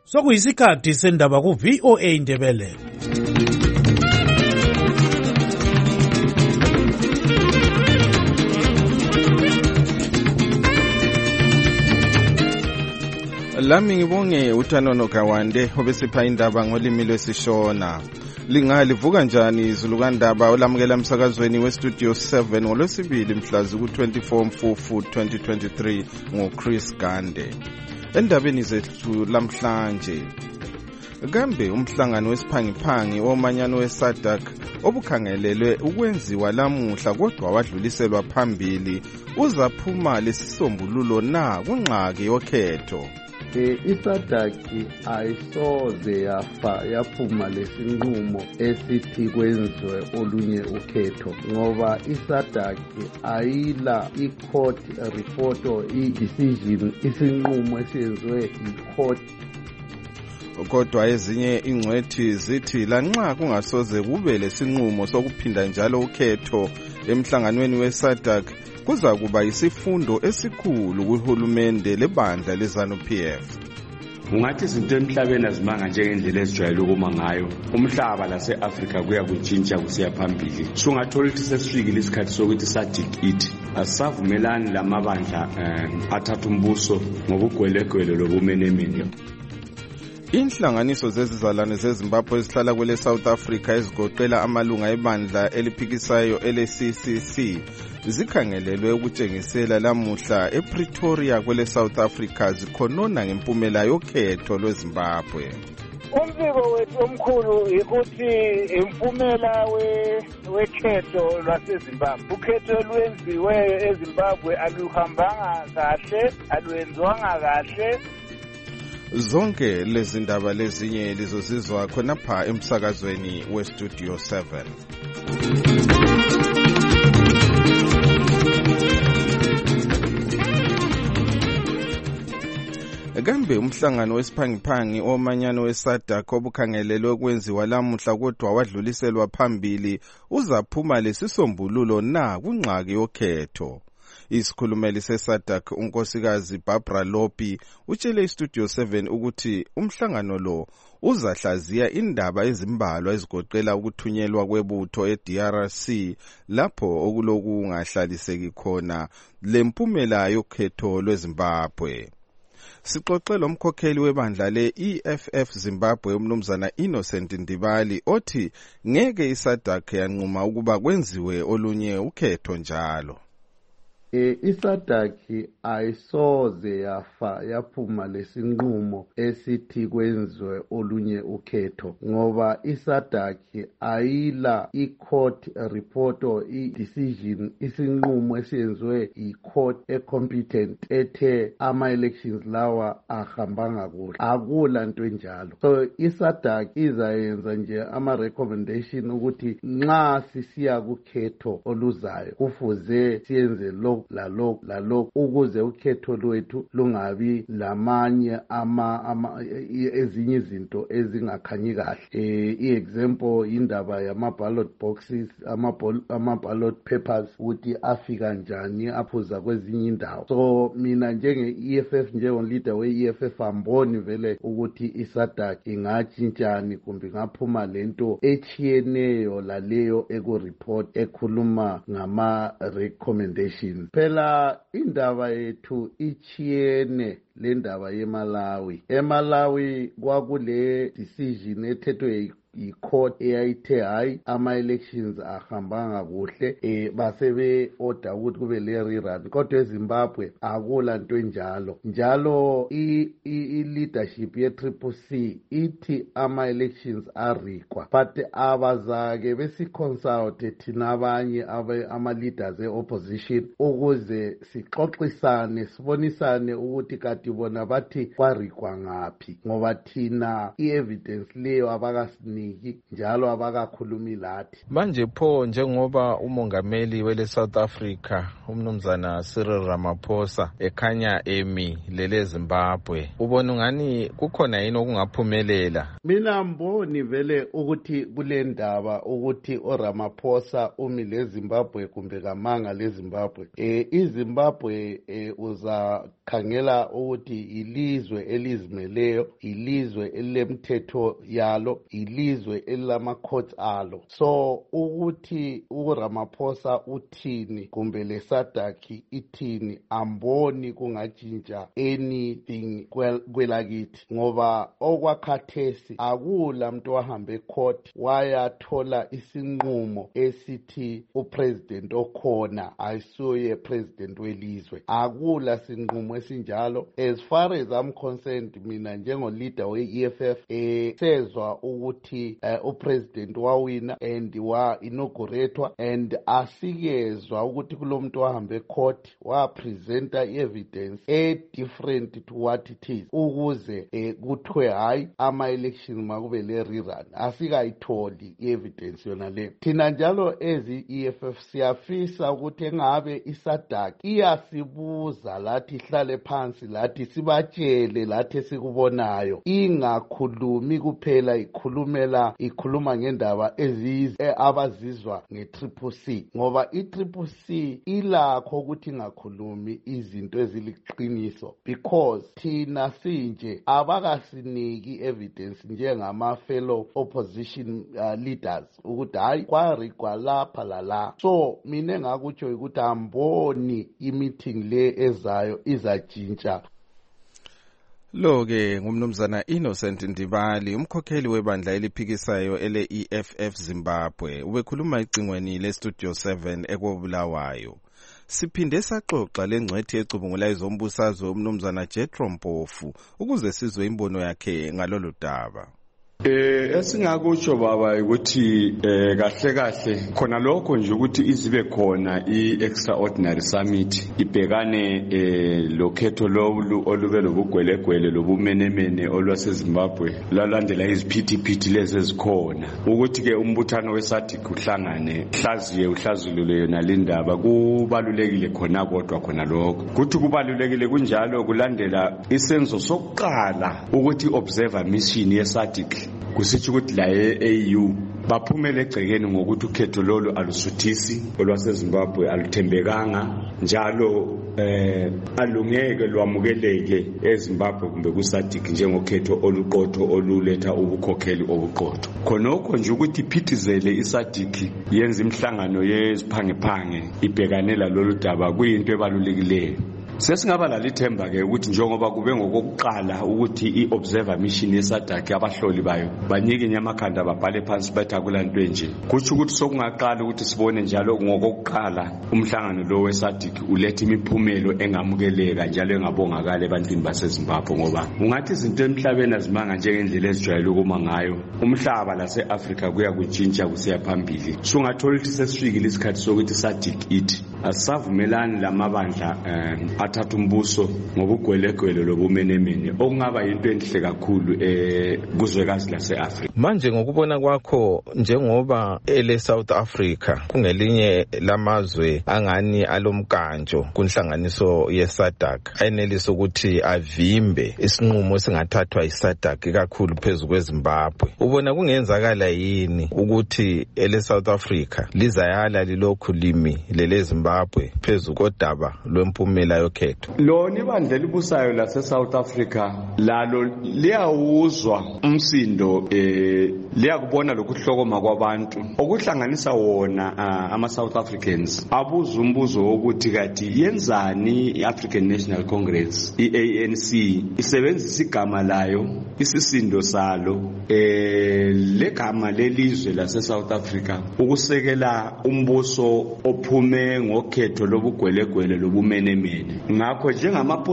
Sokuyisikhathi sendaba ku VOA Indebele. Lami ngibonge uThanono Gawande obesipha indaba ngolimi lwesishona. Lingalivuka njani izulukandaba olamukela emsakazweni weStudio 7 ngolwesibili mhla ku-24 Mfufu 2023 ngoChris Gande. Endabeni zethu lamhlanje, kambe umhlangano wesiphangiphangi omanyano weSADC obukhangelelwe ukwenziwa lamuhla kodwa wadluliselwa phambili uzaphuma lesisombululo na kungxaki yokhetho? iSADC ayisoze yaphuma lesinqumo esithi kwenziwe olunye ukhetho ngoba iSADC ayila i-court report or i-decision isinqumo esiyenziwe i-court. Kodwa ezinye ingcwethi zithi lanxa kungasoze kube lesinqumo sokuphinda njalo ukhetho emhlanganweni weSADC kuza kuba isifundo esikhulu kuhulumende lebandla leZANU-PF. Ungathi izinto emhlabeni azimanga njengendlela ezijwayele ukuma ngayo. Umhlaba lase-Afrika kuya kutshintsha kusiya phambili. Sungathola ukuthi sesifikile isikhathi sokuthi SADC ithi asisavumelani lamabandla athatha umbuso ngobugwelegwele lobumenemene. Inhlanganiso zezizalwane zeZimbabwe ezihlala kwele South Africa ezigoqela amalunga ebandla eliphikisayo ele-CCC zikhangelelwe ukutshengisela lamuhla ePretoria kwele South Africa zikhonona ngempumela yokhetho lweZimbabwe. Umbiko wethu omkhulu ukuthi impumela wekhetho lwaseZimbabwe. Ukhetho olwenziweyo eZimbabwe aluhambanga kahle, alwenziwanga kahle. Zonke lezi ndaba lezinye lizozizwa khonapha emsakazweni weStudio 7. Kambe umhlangano wesiphangiphangi omanyano weSADC obukhangelelwe ukwenziwa lamuhla kodwa wadluliselwa phambili uzaphuma lesisombululo na kungxaki yokhetho? Isikhulumeli seSADC unkosikazi Barbara Lopi utshele iStudio 7 ukuthi umhlangano lo uzahlaziya indaba ezimbalwa ezigoqela ukuthunyelwa kwebutho eDRC lapho okulokungahlaliseki khona lempumela yokhetho lweZimbabwe. Sixoxe lomkhokheli webandla le-EFF Zimbabwe umnumzana Innocent Ndibali othi ngeke iSADC yanquma ukuba kwenziwe olunye ukhetho njalo. iSADC ayisoze yaphuma lesinqumo esithi kwenziwe olunye ukhetho ngoba iSADC ayila i-court report or i-decision isinqumo esiyenziwe i-court e-competent ethe ama-elections lawa ahambanga kuhle. Akula nto enjalo. So iSADC izayenza nje ama-recommendation ukuthi nxa sisiya kukhetho oluzayo kufuze siyenze lalo ukuze ukhetho lwethu lungabi lamanye ezinye izinto ezingakhanyi kahle. I-example indaba yama-ballot boxes, ama-ballot papers ukuthi afika njani aphuza kwezinye indawo. So mina njenge-EFF njengolida we-EFF amboni vele ukuthi iSADC ingatshintshani kumbe ngaphuma lento echiyeneyo laleyo eku-report ekhuluma ngama-recommendation. Phela indaba yethu ichiyene le ndaba yeMalawi. eMalawi kwakule decision ethethwe i-court eyayithe hayi ama-elections ahambanga kuhle basebe order ukuthi kube le rerun. Kodwa eZimbabwe akula nto enjalo. Njalo i-leadership ye-CCC ithi ama-elections arikwa but abazake besiconsulte thina abanye ama-leaders e-opposition ukuze sixoxisane sibonisane ukuthi kati bona bathi kwarikwa ngaphi ngoba thina i-evidence leyo abakasinika abangasiniki njalo abakakhulumi lathi. Manje pho njengoba umongameli wele South Africa umnumzana Cyril Ramaphosa ekhanya emi lele Zimbabwe, ubona ngani kukhona yini okungaphumelela? Mina mboni vele ukuthi kule ndaba ukuthi oRamaphosa umi le Zimbabwe kumbe kamanga le Zimbabwe. iZimbabwe uzakhangela ukuthi ilizwe elizimeleyo, ilizwe elilemthetho yalo, ilizwe elilama courts alo. So ukuthi uRamaphosa uthini kumbe le SADC ithini amboni kungatshintsha anything kwelakithi, ngoba okwakhathesi akula muntu wahambe court wayathola isinqumo esithi upresident okhona ayisuye president welizwe. Akula sinqumo esinjalo. As far as I'm concerned, mina njengo leader we-EFF sezwa ukuthi upresident wawina and wa inaugurator, and asikezwa ukuthi kulomuntu wahambe court wa presenta evidence different to what it is ukuze kuthiwe hayi ama-election makube le rerun. Asikayitholi i-evidence yona le. Thina njalo ezi-EFF siyafisa ukuthi engabe iSADC iyasibuza lathi ihlale phansi lathi sibatshele lathi esikubonayo, ingakhulumi kuphela ikhuluma ngendaba abazizwa nge-CCC, ngoba i-CCC ilakho ukuthi ingakhulumi izinto eziliqiniso because thina sinje abakasiniki evidence njengama fellow opposition leaders ukuthi hayi kwarigwa lapha lala. So mina engakutsho ukuthi amboni i-meeting le ezayo izatshintsha. Lo-ke ngumnumzana Innocent Ndibali, umkhokheli webandla eliphikisayo ele-EFF Zimbabwe, ubekhuluma icingweni le-Studio 7 eKobulawayo. Siphinde saxoxa lengcwethi ecubungula izombusazwe umnumzana Jethro Mpofu ukuze sizwe imbono yakhe ngalolu daba. Esingakutsho baba ukuthi kahle khona lokho nje ukuthi izibe khona i-extraordinary summit ibhekane lokhetho olube lobugwelegwele lobumenemene olwaseZimbabwe lalandela iziphithiphithi lezi ezikhona, ukuthi ke umbuthano weSADC uhlangane uhlazulule yona le ndaba. Kubalulekile khona kodwa khona lokho kuthi kubalulekile kunjalo kulandela isenzo sokuqala ukuthi observer mission yeSADC kusitsho ukuthi la e-AU baphumele egcekeni ngokuthi ukhetho lolu alusuthisi olwaseZimbabwe aluthembekanga njalo alungeke lwamukeleke eZimbabwe kumbe kuSADC njengokhetho oluqotho oluletha ubukhokheli obuqotho. Khonokho nje ukuthi iphithizele iSADC yenza imhlangano yeziphangephange ibhekanela lolu daba kuyinto ebalulekileyo. Sesingaba lalithemba ke ukuthi njengoba kube ngokokuqala ukuthi i-observer mission yeSADC abahloli bayo banyike inyamakhanda babhale phansi bathi akulanto nje, kuthi ukuthi sokungaqala ukuthi sibone njalo ngokokuqala umhlangano lo weSADC uletha imiphumelo engamukeleka njalo engabongakala ebantwini baseZimbabwe, ngoba ungathi izinto emhlabeni azimanga njengendlela ezijwayele ukuma ngayo. Umhlaba lase-Afrika kuya kutshintsha kusiya phambili. Sungathola ukuthi sesifikile isikhathi sokuthi iSADC ithi asisavumelani lamabandla athatha umbuso ngobugwelegwele lobumenemene, okungaba yinto enhle kakhulu kuzwekazi lase-Afrika. Manje ngokubona kwakho njengoba ele-South Africa kungelinye lamazwe angani alomkantsho kunhlanganiso ye-SADC ayenelisa ukuthi avimbe isinqumo esingathathwa yi-SADC kakhulu phezu kweZimbabwe, ubona kungenzakala yini ukuthi ele-South Africa lizayala lilokhu limi lele-Zimbabwe phezu kodaba lwempumela yokhetho? Lona ibandla elibusayo lase-South Africa lalo liyawuzwa umsindo liyakubona lokuhlokoma kwabantu okuhlanganisa wona ama-South Africans abuza umbuzo wokuthi kathi yenzani i-African National Congress i-ANC isebenzisa igama layo isisindo salo legama lelizwe lase-South Africa ukusekela umbuso ophume ngokhetho lobugwelegwele lobumenemene. Ngakho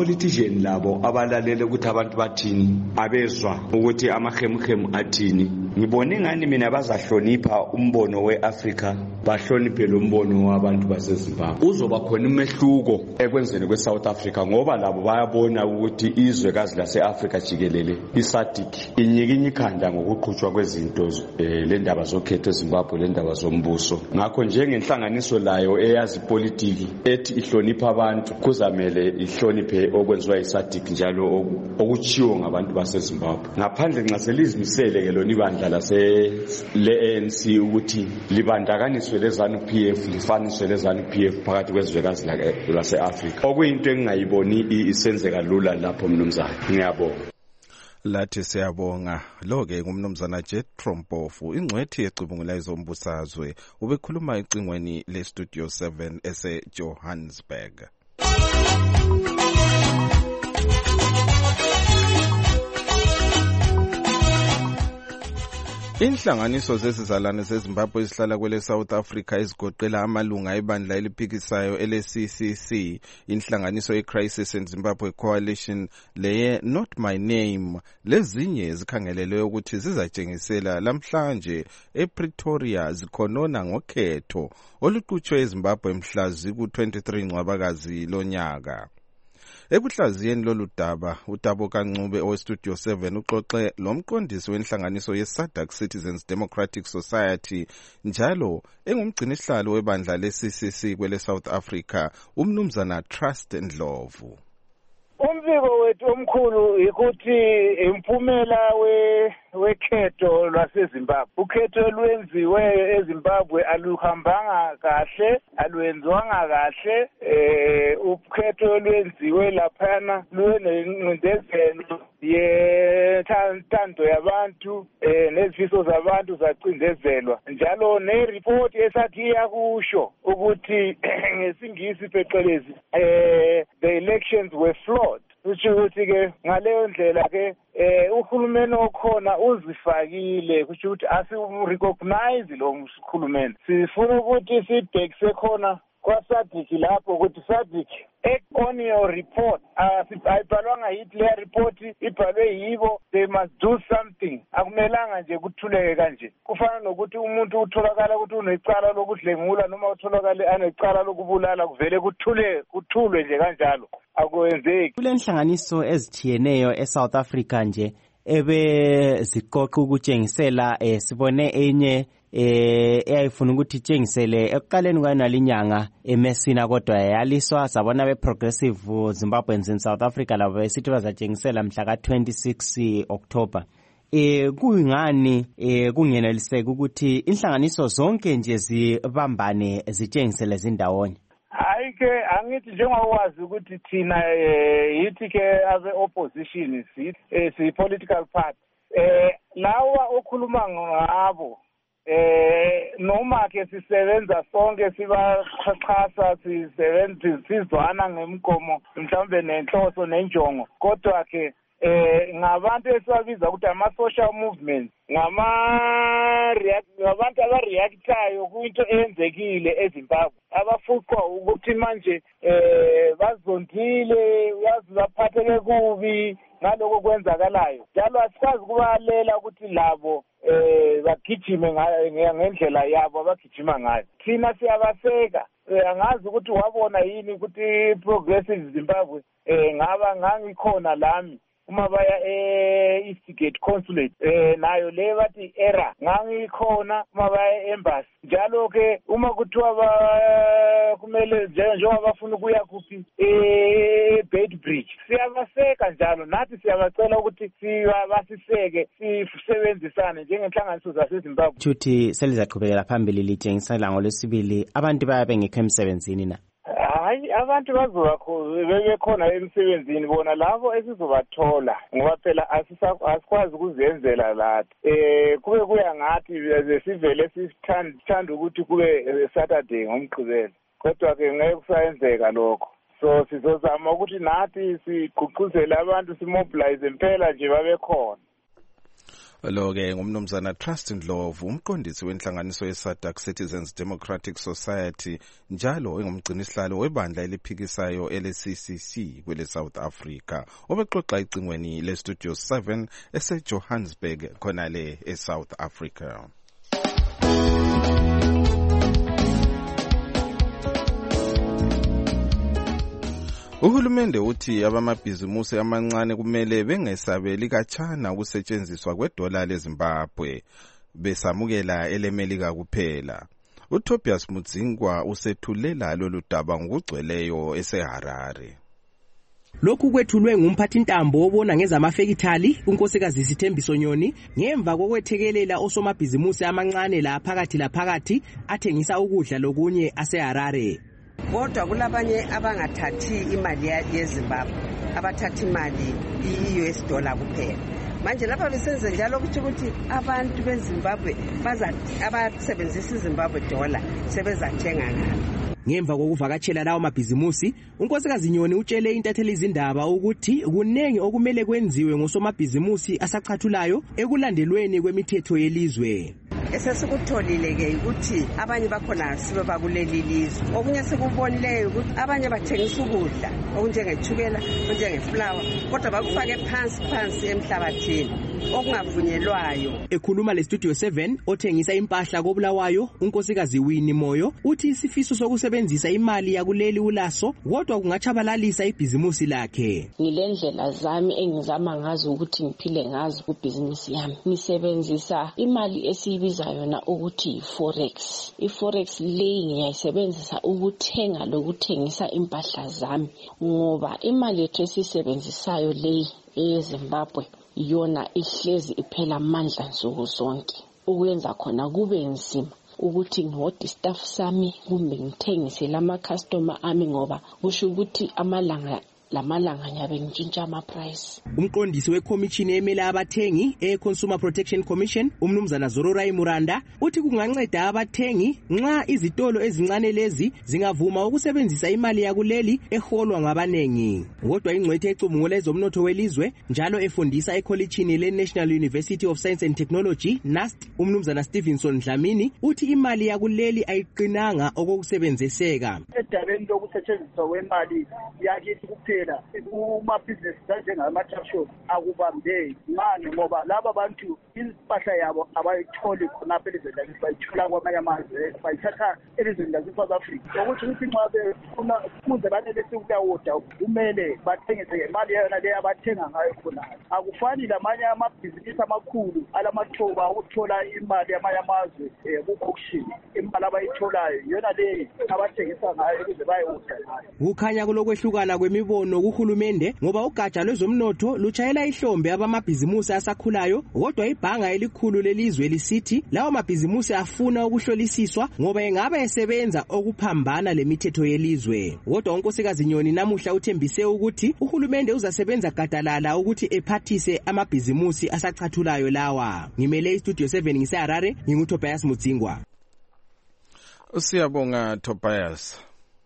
njengama-politician labo abalalele ukuthi abantu bathini, abezwa ukuthi amahemhemu athini, ngibona ingani mina bazahlonipha umbono weAfrica bahloniphe lo mbono wabantu baseZimbabwe. Uzoba khona umehluko ekwenzeni kweSouth Africa ngoba labo bayabona ukuthi izwekazi laseAfrica jikelele iSADC inyikinye ikhanda ngokuqhutshwa kwezinto le ndaba zokhetho eZimbabwe le ndaba zombuso. Ngakho njengenhlanganiso layo eyazi politiki ethi ihlonipha abantu kuzamele ihloniphe okwenziwa iSADC njalo okuchiwo ngabantu baseZimbabwe. Ngaphandle nxa selizimisele ke lona ibandla le-ANC ukuthi libandakaniswe leZANU-PF lifaniswe leZANU-PF phakathi kwezwekazi lase-Africa. Okuyinto engingayiboni isenzeka lula lapho mnumzana. Ngiyabonga. Lathi siyabonga. Lo-ke ngumnumzana Jethro Mpofu, ingcwethi yecubungula ezombusazwe, ubekhuluma ecingweni le-Studio 7 ese-Johannesburg. Inhlanganiso zesizalwane zeZimbabwe ezihlala kwele South Africa ezigoqela amalunga ebandla eliphikisayo ele-CCC, inhlanganiso ye-Crisis in Zimbabwe Coalition leye Not My Name, lezinye zikhangelelwe ukuthi zizatshengisela lamhlanje ePretoria zikhonona ngokhetho oluqhutshwe eZimbabwe mhla ziku-23 Ncwabakazi lonyaka. Ekuhlaziyeni lolu daba, uTabo Kancube oweStudio 7 uxoxe lomqondisi wenhlanganiso ye-SADC Citizens Democratic Society njalo engumgcinisihlalo webandla le-CCC kwele South Africa, umnumzana Trust Ndlovu. Umbiko wethu omkhulu ukuthi impumela wekhetho lwaseZimbabwe. Ukhetho lwenziwe eZimbabwe aluhambanga kahle, alwenziwanga kahle. Ukhetho lwenziwe laphana lunencindezelo yethando yabantu nezifiso zabantu zacindezelwa. Njalo nereport esathi yakusho ukuthi ngesingisi phecelezi the elections were flawed. Kusho ukuthi ke ngaleyo ndlela ke uhulumeni okhona uzifakile, kusho ukuthi asirecognize lo mkhulumeni. Sifuna ukuthi sibhekise khona kwaSADC lapho ukuthi SADC on your report ayibhalwanga yithi le report ibhalwe yibo, they must do something. Akumelanga nje kuthuleke kanje. Kufana nokuthi umuntu utholakala ukuthi unecala lokudlengula noma utholakala anecala lokubulala kuvele kuthulwe nje kanjalo. Akwenzeki. Kule nhlanganiso ezithiyeneyo eSouth Africa nje ebeziqoqa ukutshengisela sibone enye eyayifuna ukuthi itshengisele ekuqaleni kwayonalinyanga eMessina kodwa yaliswa, sabona be-Progressive Zimbabweans in South Africa labo besithi bazatshengisela mhla ka-26 October. Kuyingani kungeneliseka ukuthi inhlanganiso zonke nje zibambane zitshengisele zindawonye? Hayi ke angithi njengowazi ukuthi thina yithi ke abe-opposition si-political party lawa okhuluma ngabo noma ke sisebenza sonke sibachasa sizwana ngemgomo mhlawumbe nenhloso nenjongo, kodwa ke ngabantu esibabiza ukuthi ama-social movements, ngabantu abareactayo kwinto eyenzekile eZimbabwe, abafuqwa ukuthi manje bazondile, uyazi baphatheke kubi ngaloko kwenzakalayo. Njalo asikwazi kubalela ukuthi labo bagijime ngendlela yabo abagijima ngayo. Thina siyabaseka. Angazi ukuthi wabona yini ukuthi Progressive Zimbabwe ngangikhona lami uma baya Eastgate Consulate nayo le bathi era ngangikhona uma baya embassy. Njalo ke uma kuthiwa kumele njengoba bafuna ukuya kuphi Beitbridge, siyabaseka njalo, nathi siyabacela ukuthi basiseke sisebenzisane njengenhlanganiso zaseZimbabwe. Futhi selizaqhubekela phambili litshengisela ngolwesibili abantu bayabe ngekho emsebenzini na? Hayi, abantu bebekhona emsebenzini bona labo esizobathola ngoba phela asikwazi ukuzenzela lathi. Kube kuya ngathi sivele sithanda ukuthi kube Saturday ngomgqibelo, kodwa ke ngeke kusayenzeka lokho. So sizozama ukuthi nathi sigqugquzele abantu, simobilize impela nje babekhona. Lo-ke ngumnumzana Trust Ndlovu, umqondisi wenhlanganiso ye-SADC Citizens Democratic Society, njalo engumgcinisihlalo webandla eliphikisayo ele-CCC kwele South Africa, obexoxa icingweni le-Studio 7 ese-Johannesburg khonale e-South Africa. Uhulumende uthi abamabhizimusi amancane kumele bengesabeli kachana ukusetshenziswa kwedola leZimbabwe besamukela elemelika kuphela. uTobias Mudzingwa usethulela lolu daba ngokugcweleyo eseHarare. Lokhu kwethulwe ngumphathintambo obona ngezamafekithali unkosikazi Sithembiso Nyoni ngemva kokwethekelela osomabhizimusi amancane la phakathi athengisa ukudla lokunye aseHarare. Kodwa kulabanye abangathathi imali yeZimbabwe, abathatha imali i-US dollar kuphela. Manje lapha besenze njalo ukuthi abantu beZimbabwe abasebenzisa iZimbabwe dollar sebezathenga ngalo. Ngemva kokuvakatshela lawo mabhizimusi, unkosikazi Nyoni utshele intatheli izindaba ukuthi kunengi okumele kwenziwe ngosomabhizimusi asachathulayo ekulandelweni kwemithetho yelizwe. Esesikutholile ke ukuthi abanye bakhona sibe bakuleli lizwe. Okunye sikubonileyo ukuthi abanye bathengisa ukudla okunjengethukela, okunjengeflour, kodwa bakufake phansi emhlabathini okungavunyelwayo. Ekhuluma le-Studio 7 othengisa impahla koBulawayo, unkosikazi Winnie Moyo uthi isifiso sokusebenzisa imali yakuleli ulaso kodwa kungachabalalisa ibhizimusi lakhe. Ngilendlela zami engizama ngazo ukuthi ngiphile ngazo kubhizimusi yami. Ngisebenzisa imali esiyibiza yona ukuthi forex. Iforex leyi ngiyayisebenzisa ukuthenga lokuthengisa impahla zami ngoba imali yethu esisebenzisayo leyi eZimbabwe yona ihlezi iphela amandla nsuku zonke. Ukuyenza khona kube nzima ukuthi ngihode staff sami kumbe ngithengise lama customer ami ngoba kusho ukuthi lamalanga nyabe ntshintsha ama-price. Umqondisi wekhomishini emela abathengi e-Consumer Protection Commission, umnumzana Zororai Muranda, uthi kunganceda abathengi nxa izitolo ezincane lezi zingavuma ukusebenzisa imali yakuleli eholwa ngabanengi. Kodwa ingcwethe ecubungula ezomnotho welizwe njalo efundisa ekholitshini le-National University of Science and Technology, NUST, umnumzana Stevenson Dlamini, uthi imali yakuleli ayiqinanga okokusebenziseka. Edabeni lokusetshenziswa kwemali yakithi kuphela kumabhizinesi njengama-shop akubambeki. Ngani? Ngoba laba bantu impahla yabo abayitholi khonapha elizweni lakithi, bayithola kwamanye amazwe, bayithatha elizweni lakithi Afrika. Ukuthi nxa befuna kuze banele sikuyawoda kumele bathengise ngemali yona leyo abathenga ngayo khonapha. Akufani lamanye amabhizinisi amakhulu alamathuba ukuthola imali yamanye amazwe ku-auction. Imali abayitholayo yona leyo abathengisa ngayo ukuze bayewoda ngayo. Kukhanya kulokwehlukana kwemibono kuhulumende ngoba ugatsha lwezomnotho luchayela ihlombe abamabhizimusi asakhulayo, kodwa ibhanga elikhulu lelizwe lisithi lawo mabhizimusi afuna ukuhlolisiswa ngoba engabe esebenza okuphambana lemithetho yelizwe. Kodwa unkosikazi Nyoni namuhla uthembise ukuthi uhulumende uzasebenza gadalala ukuthi ephathise amabhizimusi asachathulayo lawa. Ngimele iStudio 7 ngiseHarare, nginguTobias Mudzingwa. Siyabonga Tobias.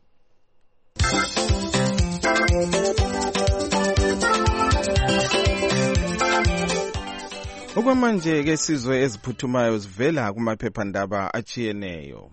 Okwamanje ke sizwe eziphuthumayo zivela kumaphephandaba achiyeneyo.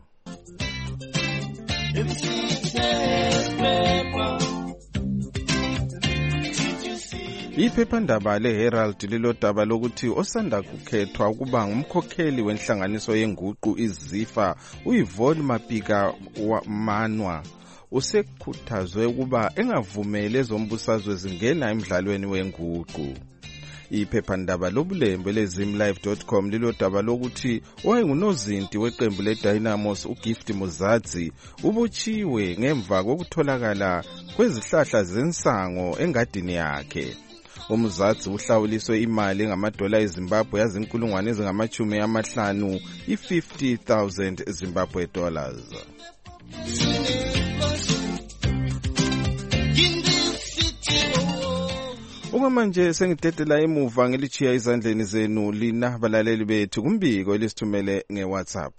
Iphephandaba leHerald lilodaba lokuthi osanda kukhethwa ukuba ngumkhokheli wenhlanganiso yenguqu iZIFA uYvonne Mapika Manwa usekhuthazwe ukuba engavumeli ezombusazwe zingena emidlalweni wenguqu. Iphephandaba lobulembe lezimlive.com lilodaba lokuthi owayengunozinti weqembu leDynamos uGift Muzadzi ubotshiwe ngemva kokutholakala kwezihlahla zensango engadini yakhe. Umzadzi uhlawuliswe imali engamadola eZimbabwe yazinkulungwane ezingama-50, i-50,000 Zimbabwe dollars. Okwamanje sengidedela emuva ngilichiya izandleni zenu lina balaleli bethu kumbiko elisithumele ngeWhatsApp.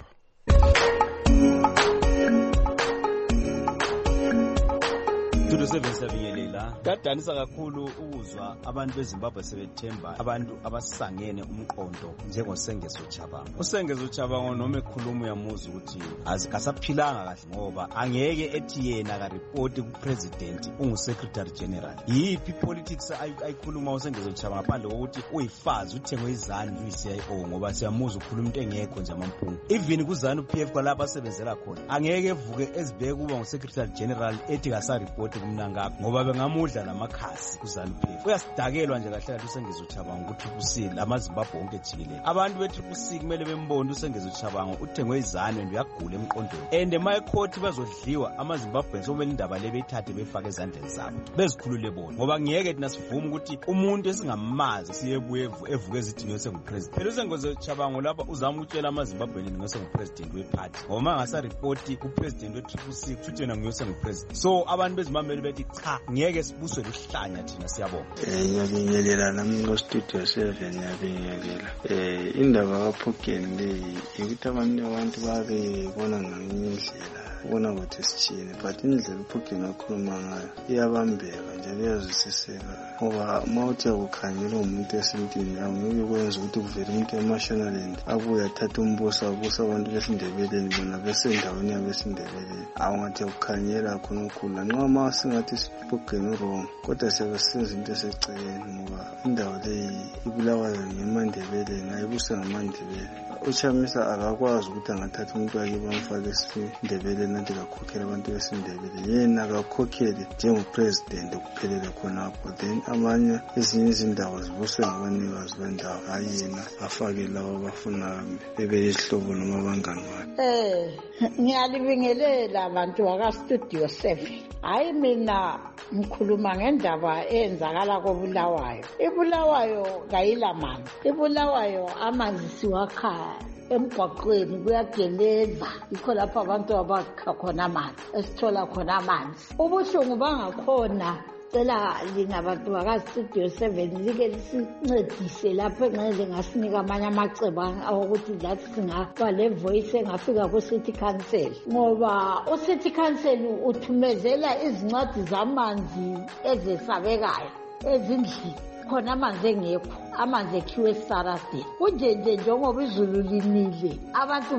Studio 7 siyabingelela. Kadanisa kakhulu ukuzwa abantu beZimbabwe sebethemba abantu abasangene umqondo njengoSengezo Chabango. uSengezo Chabango noma ekhuluma uyamuza ukuthi azikasaphilanga kahle ngoba angeke ethi yena ka report ku president ungu-Secretary General. Yiphi politics ayikhuluma uSengezo Chabango ngaphandle kokuthi uyifazi uthengwe izani uyi-CIO ngoba siyamuza ukhuluma into engekho nje amampungu. Even kuzani uPF kwalapha asebenzela khona angeke evuke ezibheke kuba ngu-Secretary General ethi kasareport kumnangapha ngoba bengamudla namakhasi kuzani uPF. Uyasidakelwa nje kahle kahle uSengezo Chabango ku-Triple-C lamaZimbabwe wonke jikelele. Abantu be-Triple-C kumele bembone uSengezo Chabango uthengwe izani and uyagula emqondweni. And emayikhoti bazodliwa amaZimbabwe somele indaba le beyithathe befake ezandleni zabo bezikhulule bona ngoba ngiyeke thina sivume ukuthi umuntu esingamazi siyebuye evuke ezithi ngiyose ngupresident. Phela uSengezo Chabango lapha uzama ukutshela amaZimbabwe ngiyose ngupresident weparty ngoba ngasareport kupresident we-Triple-C kusho yena ngiyose ngupresident. So abantu bezimbambeli bethi cha ngiyeke sibuswe luhlanya thina siyabonga. Ngiyabingelela nami ngo-Studio 7 ngiyabingelela. Indaba kaPhugeni leyi ukuthi abantu babebona ngenye indlela ubona ukuthi sithini but indlela uPhugeni akhuluma ngayo iyabambeka njalo iyazwisiseka ngoba uma uthi akukhangela umuntu esintini angeke kwenza ukuthi kuvele umuntu eMashonaland abuye athathe umbuso abusa abantu besindebeleni bona besendaweni yabesindebeleni awungathi akukhangela khona nxa ma singathi uPhugeni wrong kodwa siyasenza into eseceleni ngoba indawo leyi ibulawayo ngeMandebeleni ayibuswa ngamandebele. uChamisa akakwazi ukuthi angathatha umuntu wakhe bamfake esindebeleni nathi kakhokhela abantu besindebele yena akakhokhele njengopresident kuphelele khonapho then amanye ezinye izindawo zibuswe ngabanikazi bendawo hayi yena afake labo abafuna bebe izihlobo noma abangani bakhe. Ngiyalibingelela abantu waka-Studio 7. Hayi mina ngikhuluma ngendaba eyenzakala koBulawayo. iBulawayo kayilamanzi. iBulawayo amanzi siwakhaya emgwaqweni kuyageleza yikho lapho abantu abakha khona amanzi esithola khona amanzi. Ubuhlungu bangakhona cela lingabantu baka-Studio 7 like lisincedise lapho engeke ngasinika amanye amacebo awokuthi lathi singaba le voice engafika ku-City Council ngoba u-City Council uthumezela izincwadi zamanzi ezesabekayo ezindlini khona amanzi engekho amanzi ekhiwe eSarasdale kunje njengoba izulu linile abantu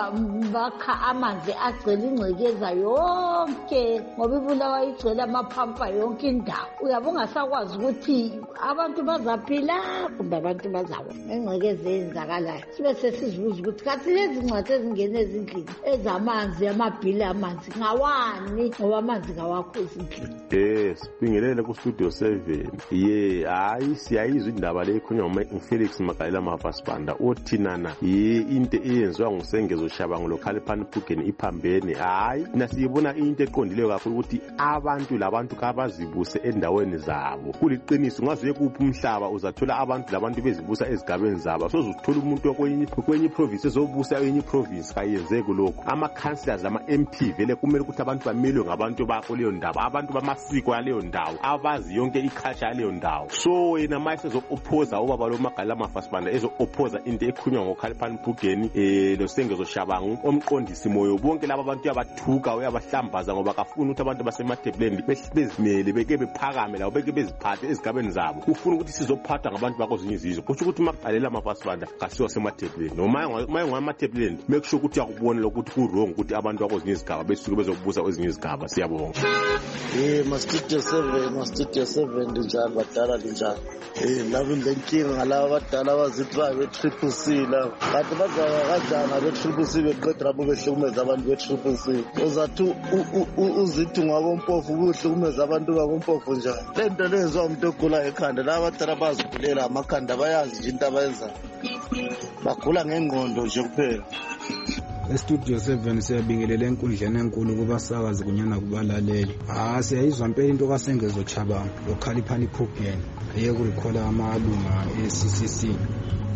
bakha amanzi agcwele ingcekeza yonke ngoba iBulawayo igcwele amaphampa yonke indawo uyabe ungasakwazi ukuthi abantu bazaphila kumbe abantu bazawa ngengcekeza eyenzakalayo sibe sesizibuza ukuthi kathi lezi ncwadi ezingene ezindlini ezamanzi amabhili amanzi ngawani ngoba amanzi ngawakho ezindlini. Sibingelele ku-Studio 7 hayi siyayizwa indaba le khona uFelix Magalela Mavasibanda othinana into eyenziwa nguSengezo Chabango loKhaliphani Phugeni iphambene hayi nasiyibona into eqondileyo kakhulu ukuthi abantu labantu kabazibuse endaweni zabo kuliqiniso ngaze kuphi umhlaba uzathola abantu labantu bezibusa ezigabeni zabo sozuthola umuntu kwenye province ezobusa kwenye province kayenzeke lokho ama-councillors ama-MP vele kumele ukuthi abantu bamelwe ngabantu bakho leyo ndawo abantu bamasiko yaleyo ndawo abazi yonke iculture yaleyo ndawo. So yena mase zo-opposa ubaba lo Magalela Mavasibanda ezo-opposa into ekhulunywa ngoKhaliphani Phugeni noSengezo Chabango omqondisi moyo bonke laba abantu uyabathuka uyabahlambaza ngoba kafuna ukuthi abantu basemathebuleni bezimele beke bephakame labo beke beziphathe ezigabeni zabo ufuna ukuthi sizophathwa ngabantu bakho zinye izizwe kusho ukuthi uMagalela Mavasibanda kasiwa semathebuleni noma mayengamathebuleni make sure ukuthi yakubonela ukuthi ku-wrong ukuthi abantu bakho zinye izigaba besuke bezokubusa kwezinye izigaba. Siyabonga. ma-Studio 7 linjani badala linjani labi lenkinga ngalaba badala abazithi babe-Triple-C labo kanti bazaba kanjani abe-Triple-C beqeda lapho behlukumeza abantu be-Triple-C uzathi uzithi ngwakompofu ukuhlukumeza abantu bakompofu njani le nto leyenziwa umuntu ogula ekhanda laba badala bazigulela amakhanda bayazi nje into abayenzayo bagula ngengqondo nje kuphela. eStudio 7 siyabingelela enkundleni enkulu kubasakazi kunyana kubalaleli. Siyayizwa impela into kaSengezo Chabango loKhaliphani Phugeni eyekuricola amalunga e-CCC.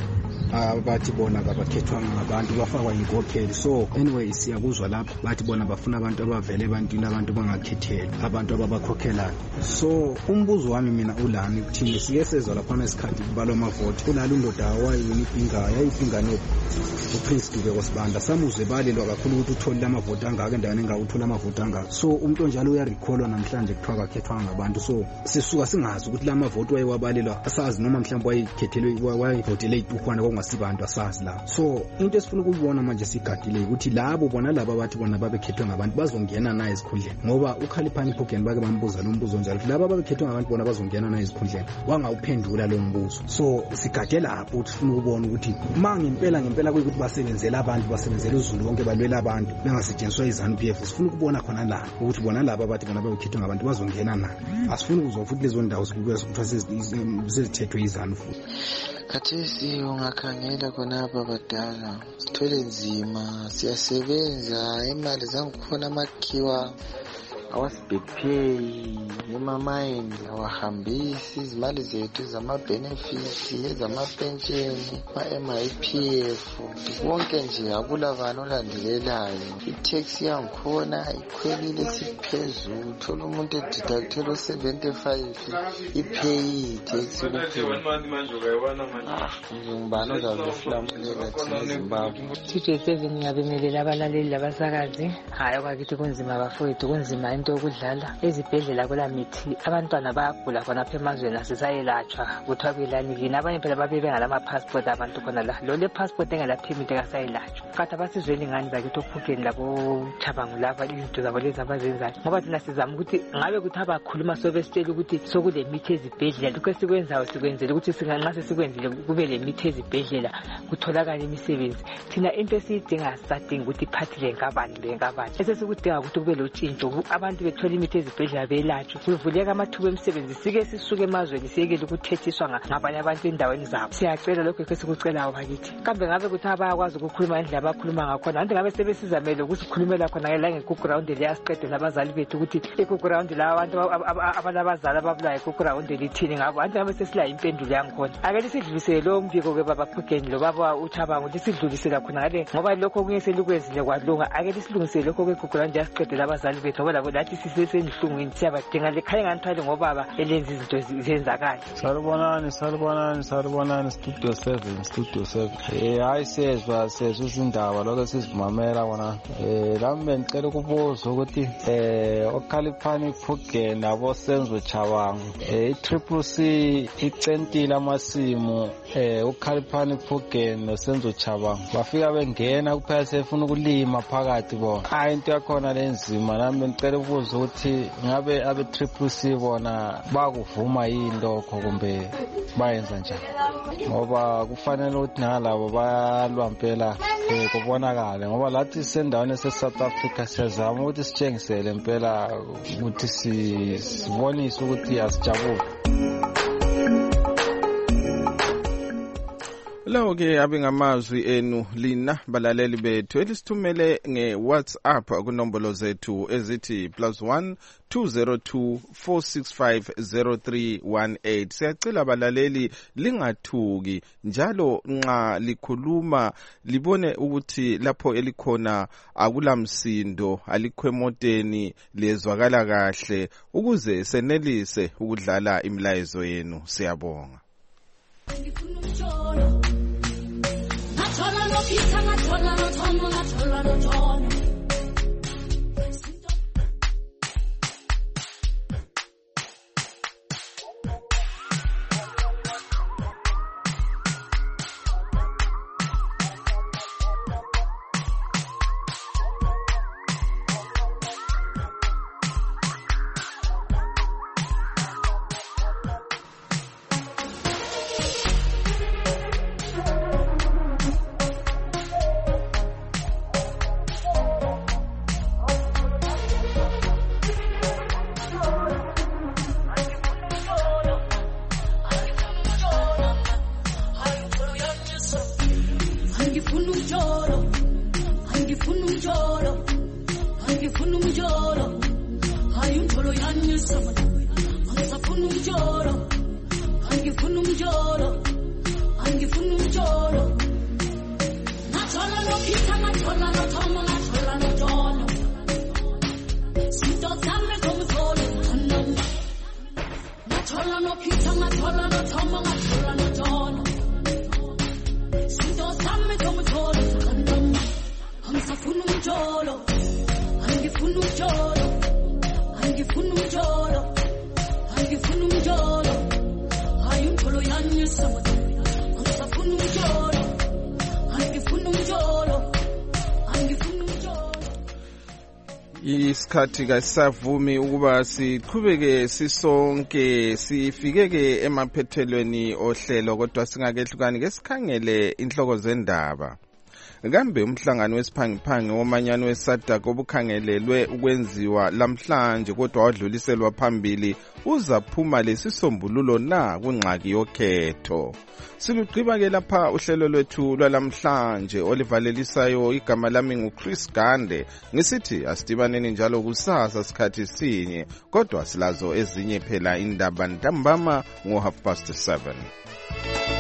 abathi bona kabakhethwanga ngabantu bafakwa inkokheli. So anyway siyakuzwa lapho bathi bona bafuna abantu abavele ebantwini, abantu bangakhetheli, abantu ababakhokhelayo. So umbuzo wami mina ulani kuthini siye sezwa lapha nesikhathi kubalwa amavoti kulala undoda wayini yayiphinga uPrince Dube kwasibanda samuze balelwa kakhulu ukuthi uthole amavoti angaka endaweni engakuthola amavoti angaka. So umuntu onjalo uyarecallwa namhlanje kuthiwa kakhethwanga ngabantu. So sisuka singazi ukuthi la mavoti wayewabalelwa asazi noma mhlawumbe wayekhethelwe wayevotele ituhwana kwangasibantu asazi la. So into esifuna ukubona manje sigadile ukuthi labo bona laba bathi bona babekhethwe ngabantu bazongena naye esikhundleni, ngoba uKhaliphani Phugeni bake bambuza lo mbuzo njalo laba babekhethwe ngabantu bona bazongena naye esikhundleni, wangawuphendula lo mbuzo. So sigade lapho ukuthi sifuna ukubona ukuthi ngempela kuyikuthi basebenzela abantu, basebenzela uZulu wonke, balwela abantu bengasetshenziswa iZANU-PF. Sifuna ukubona khona la ukuthi bona laba bathi bona babekhethwe ngabantu bazongena na. Asifuni ukuzwa futhi lezo ndawo sikubeka sezithethwe iZANU futhi. Khathesi ungakhangela khonapha badala sithwele nzima, siyasebenza, imali zangikhona amakhiwa awasibhepheyi, emamayini awahambisi izimali zethu zama-benefits, ezamapensheni, ama-MIPF, wonke nje akula bantu olandelelayo. I-tax yangikhona ikhwelile siphezulu, thola umuntu edidakuthela 75 ipheyi i-tax kuphela. Ngibani ozabe silamulela thina eZimbabwe. Studio 7 ngiyabemelela abalaleli labasakazi. Hayi kwakithi kunzima bafowethu, kunzima into yokudlala. Ezibhedlela kula mithi abantwana bayagula khona apha emazweni asisayelatshwa kuthiwa kwelanini. Abanye phela babe bengalama passport abantu khona la. Lo le passport engala permit akasayelatshwa. Kanti abasizweni ngani bakithi oPhugeni labo Chabangu laba izinto zabo lezi abazenzayo. Ngoba thina sizama ukuthi ngabe kuthi abakhuluma sobesitshela ukuthi sokule mithi ezibhedlela. Lokho sikwenzayo sikwenzele ukuthi singanxa sesikwenzile kube le mithi ezibhedlela kutholakala imisebenzi. Thina into esiyidinga sisadinga ukuthi iphathile lenkabani. Esesikudinga ukuthi kube lotshintsho, abantu bethola imithi ezibhedlela belatshwe, kuvuleka amathuba emisebenzi, sike sisuke emazweni siyekele ukuthethiswa ngabanye abantu endaweni zabo. Siyacela lokho esikucelayo bakithi. Kambe ngabe kuthi abayakwazi ukukhuluma indlela abakhuluma ngakhona, anti ngabe sebesizamele ukusikhulumela khona la ngekuground le yasiqede labazali bethu ukuthi ekuground la abantu abalabazali ababulayo ekuground lithini ngabo, anti ngabe sesila impendulo yangikhona. Ake lisidlulisele lo mbiko ke baba Phugeni lo baba uChabangu, lisidlulisela khona ngale ngoba lokho kunye selikwezile kwalunga. Ake lisilungisele lokho kwekuground yasiqede labazali bethu ngoba labo lathi sisesenhlungwini siyabadinga lekhaya nganithwale ngobaba elenza izinto zenzakala. Salubonani Studio 7. Hayi sezwa izindaba lokho sizimamela wona. Lami ngicela ukubuza ukuthi uKhaliphani Phugeni abo Senzo Chabangu i-CCC icentile amasimu uKhaliphani Phugeni noSenzo Chabangu bafika bengena kuphela sefuna ukulima phakathi bona. Into yakhona lenzima. Nami ngicela ukubuza ukuthi ngabe abe-CCC bona bakuvuma yini lokho kumbe bayenza njani, ngoba kufanele ukuthi nalabo bayalwa mpela kubonakale, ngoba lathi sendaweni ese-South Africa siyazama ukuthi sitshengisele mpela ukuthi sibonise ukuthi asijabule. Lawo ke abingamazwi enu lina balaleli bethu elisithumele ngeWhatsApp kunombolo zethu ezithi +1 202 465 0318. Siyacela balaleli lingathuki njalo nxa likhuluma libone ukuthi lapho elikhona akulamsindo, alikho emoteni, lezwakala kahle ukuze senelise ukudlala imilayezo yenu. Siyabonga. Angifuna umjolo Isikhathi kasavumi ukuba siqhubeke sisonke sifikeke emaphethelweni ohlelo kodwa singakehlukani ke sikhangele inhloko zendaba. Kambe umhlangano wesiphangiphangi womanyano weSADC obukhangelelwe ukwenziwa lamhlanje kodwa wadluliselwa phambili uzaphuma lesisombululo na kungxaki yokhetho. Silugqiba ke lapha uhlelo lwethu lwalamhlanje olivalelisayo igama lami nguChris Gande ngisithi asidibaneni njalo kusasa sikhathi sinye kodwa silazo ezinye phela indaba ntambama ngo 7:30.